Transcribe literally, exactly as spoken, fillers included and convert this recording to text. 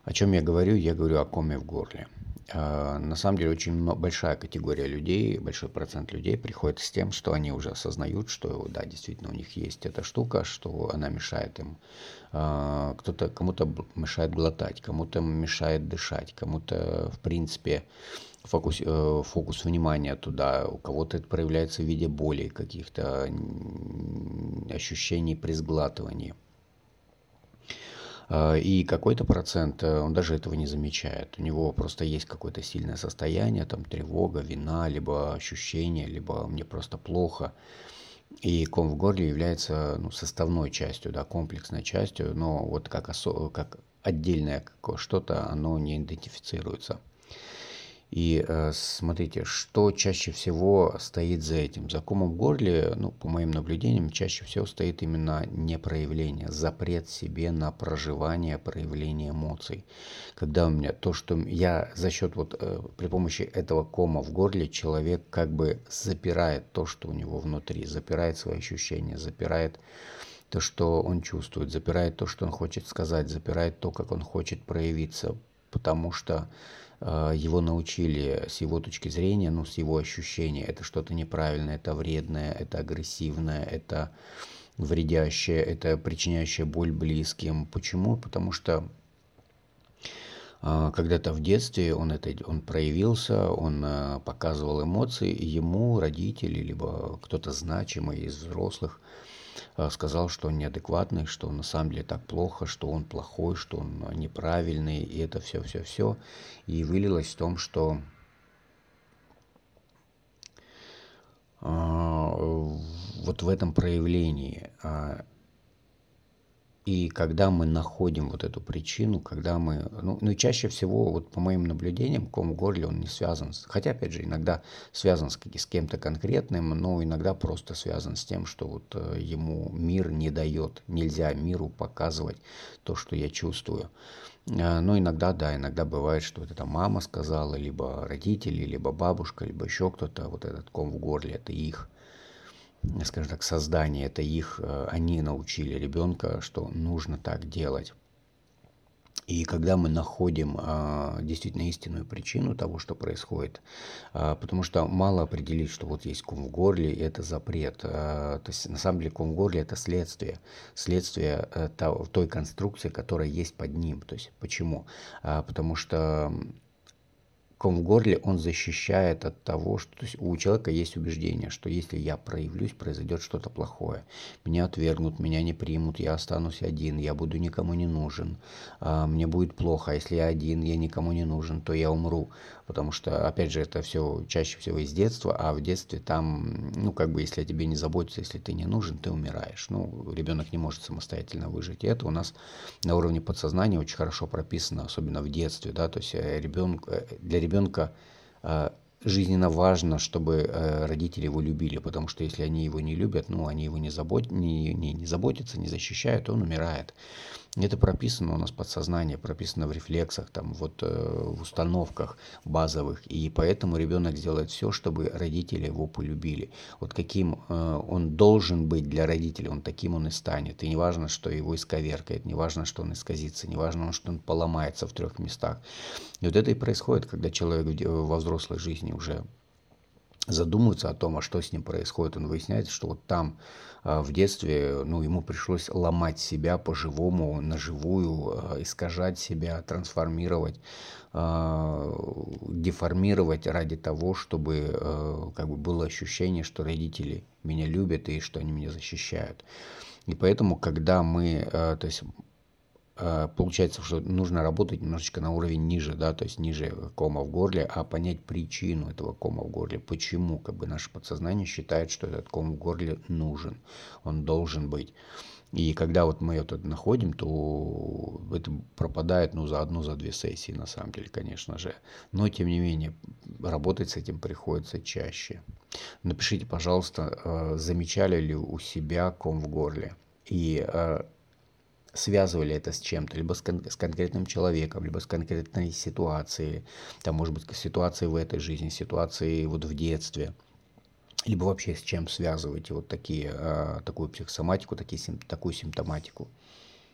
О чем я говорю? Я говорю о коме в горле. А, На самом деле очень мно- большая категория людей, большой процент людей приходит с тем, что они уже осознают, что да, действительно у них есть эта штука, что она мешает им. А, Кто-то, кому-то б- мешает глотать, кому-то мешает дышать, кому-то, в принципе, фокус, э, фокус внимания туда, у кого-то это проявляется в виде боли, каких-то м, ощущений при сглатывании. А, И какой-то процент, э, он даже этого не замечает. У него просто есть какое-то сильное состояние, там тревога, вина, либо ощущение, либо мне просто плохо. И ком в горле является ну, составной частью, да, комплексной частью, но вот как, осо- как отдельное какое- что-то, оно не идентифицируется. И э, смотрите, что чаще всего стоит за этим? За комом в горле, ну, по моим наблюдениям, чаще всего стоит именно непроявление, запрет себе на проживание, проявление эмоций. Когда у меня то, что я за счет вот э, при помощи этого кома в горле человек как бы запирает то, что у него внутри, запирает свои ощущения, запирает то, что он чувствует, запирает то, что он хочет сказать, запирает то, как он хочет проявиться, потому что э, его научили с его точки зрения, ну, с его ощущения, это что-то неправильное, это вредное, это агрессивное, это вредящее, это причиняющее боль близким. Почему? Потому что а, когда-то в детстве он, это, он проявился, он а, показывал эмоции, и ему родители, либо кто-то значимый из взрослых а, сказал, что он неадекватный, что он на самом деле так плохо, что он плохой, что он а, неправильный, и это все-все-все. И вылилось в том, что а, вот в этом проявлении а, и когда мы находим вот эту причину, когда мы, ну, ну и чаще всего, вот по моим наблюдениям, ком в горле, он не связан с, хотя, опять же, иногда связан с, с кем-то конкретным, но иногда просто связан с тем, что вот э, ему мир не дает, нельзя миру показывать то, что я чувствую. А, Но иногда, да, иногда бывает, что вот это мама сказала, либо родители, либо бабушка, либо еще кто-то, вот этот ком в горле, это их скажем так, создание, это их, э, они научили ребенка, что нужно так делать. И когда мы находим а, действительно истинную причину того, что происходит, а, потому что мало определить, что вот есть ком в горле, и это запрет. А, то есть на самом деле ком в горле это следствие, следствие э, того- той конструкции, которая есть под ним. То есть почему? А, потому что ком в горле, он защищает от того, что то есть у человека есть убеждение, что если я проявлюсь, произойдет что-то плохое. Меня отвергнут, меня не примут, я останусь один, я буду никому не нужен, а, мне будет плохо. А если я один, я никому не нужен, то я умру. Потому что, опять же, это все чаще всего из детства, а в детстве там, ну, как бы, если о тебе не заботятся, если ты не нужен, ты умираешь. Ну, ребенок не может самостоятельно выжить. И это у нас на уровне подсознания очень хорошо прописано, особенно в детстве, да, то есть э, ребенок, э, для ребенка э, жизненно важно, чтобы э, родители его любили, потому что если они его не любят, ну, они его не, забот... не, не, не заботятся, не защищают, он умирает. Это прописано у нас в подсознании, прописано в рефлексах, там, вот, э, в установках базовых. И поэтому ребенок сделает все, чтобы родители его полюбили. Вот каким э, он должен быть для родителей, он таким он и станет. И не важно, что его исковеркает, не важно, что он исказится, не важно, что он поломается в трех местах. И вот это и происходит, когда человек в де- во взрослой жизни уже задумывается о том, а что с ним происходит, он выясняет, что вот там а, в детстве, ну, ему пришлось ломать себя по-живому, наживую, а, искажать себя, трансформировать, а, деформировать ради того, чтобы а, как бы было ощущение, что родители меня любят и что они меня защищают. И поэтому, когда мы, а, то есть а, получается, что нужно работать немножечко на уровень ниже, да, то есть ниже кома в горле, а понять причину этого кома в горле, почему как бы наше подсознание считает, что этот ком в горле нужен, он должен быть. И когда вот мы это находим, то это пропадает, ну, за одну, за две сессии, на самом деле, конечно же. Но, тем не менее, работать с этим приходится чаще. Напишите, пожалуйста, э, замечали ли у себя ком в горле? И э, связывали это с чем-то, либо с, кон- с конкретным человеком, либо с конкретной ситуацией, там, может быть, ситуацией в этой жизни, ситуацией вот в детстве, либо вообще с чем связываете вот такие, а, такую психосоматику, такие, сим- такую симптоматику.